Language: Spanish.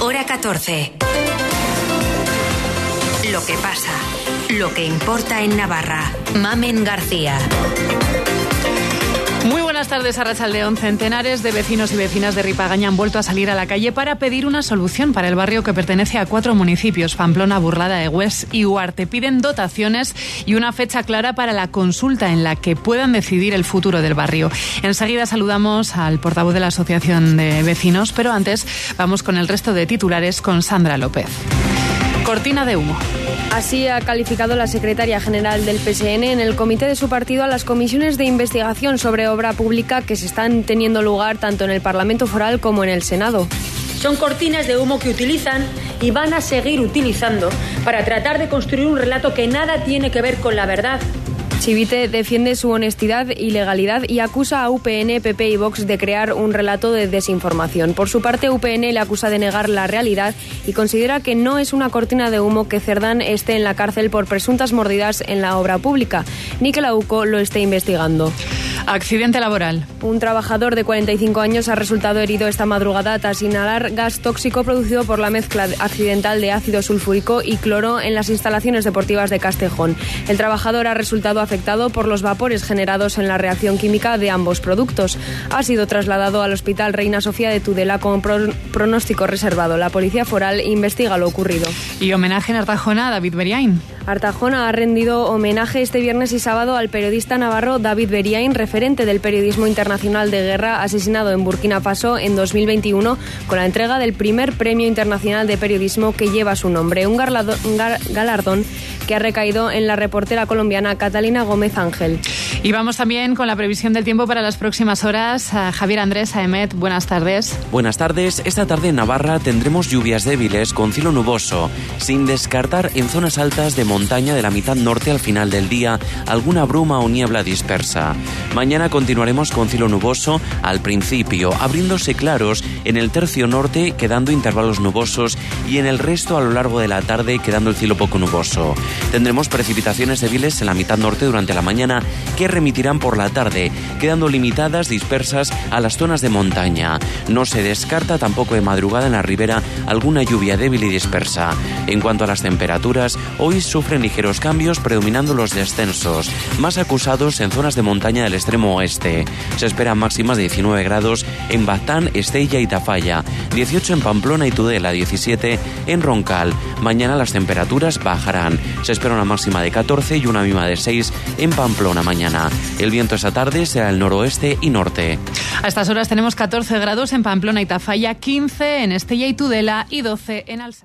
Hora 14. Lo que pasa, lo que importa en Navarra. Mamen García. Muy buenas tardes, Arratsaldeon. Centenares de vecinos y vecinas de Ripagaña han vuelto a salir a la calle para pedir una solución para el barrio que pertenece a 4 municipios: Pamplona, Burlada, Egués y Huarte. Piden dotaciones y una fecha clara para la consulta en la que puedan decidir el futuro del barrio. Enseguida saludamos al portavoz de la Asociación de Vecinos, pero antes vamos con el resto de titulares con Sandra López. Cortina de humo. Así ha calificado la secretaria general del PSN en el comité de su partido a las comisiones de investigación sobre obra pública que se están teniendo lugar tanto en el Parlamento Foral como en el Senado. Son cortinas de humo que utilizan y van a seguir utilizando para tratar de construir un relato que nada tiene que ver con la verdad. Chivite defiende su honestidad y legalidad y acusa a UPN, PP y Vox de crear un relato de desinformación. Por su parte, UPN le acusa de negar la realidad y considera que no es una cortina de humo que Cerdán esté en la cárcel por presuntas mordidas en la obra pública, ni que la UCO lo esté investigando. Accidente laboral. Un trabajador de 45 años ha resultado herido esta madrugada tras inhalar gas tóxico producido por la mezcla accidental de ácido sulfúrico y cloro en las instalaciones deportivas de Castejón. El trabajador ha resultado afectado por los vapores generados en la reacción química de ambos productos. Ha sido trasladado al Hospital Reina Sofía de Tudela con pronóstico reservado. La Policía Foral investiga lo ocurrido. Y homenaje en Artajona a David Beriain. Artajona ha rendido homenaje este viernes y sábado al periodista navarro David Beriain, referente del periodismo internacional de guerra, asesinado en Burkina Faso en 2021 con la entrega del primer Premio Internacional de Periodismo que lleva su nombre, un galardón que ha recaído en la reportera colombiana Catalina Gómez Ángel. Y vamos también con la previsión del tiempo para las próximas horas. Javier Andrés, Aemet, buenas tardes. Buenas tardes. Esta tarde en Navarra tendremos lluvias débiles con cielo nuboso, sin descartar en zonas altas de montaña de la mitad norte al final del día alguna bruma o niebla dispersa. Mañana continuaremos con cielo nuboso al principio, abriéndose claros en el tercio norte, quedando intervalos nubosos, y en el resto a lo largo de la tarde quedando el cielo poco nuboso. Tendremos precipitaciones débiles en la mitad norte durante la mañana que remitirán por la tarde, quedando limitadas, dispersas a las zonas de montaña. No se descarta tampoco de madrugada en la ribera alguna lluvia débil y dispersa. En cuanto a las temperaturas, hoy sufren ligeros cambios, predominando los descensos, más acusados en zonas de montaña del extremo oeste. Se esperan máximas de 19 grados en Baztán, Estella y Tafalla, 18 en Pamplona y Tudela, 17 en Roncal. Mañana las temperaturas bajarán. Se espera una máxima de 14 y una mínima de 6 en Pamplona mañana. El viento esta tarde será el noroeste y norte. A estas horas tenemos 14 grados en Pamplona y Tafalla, 15 en Estella y Tudela y 12 en Alsa.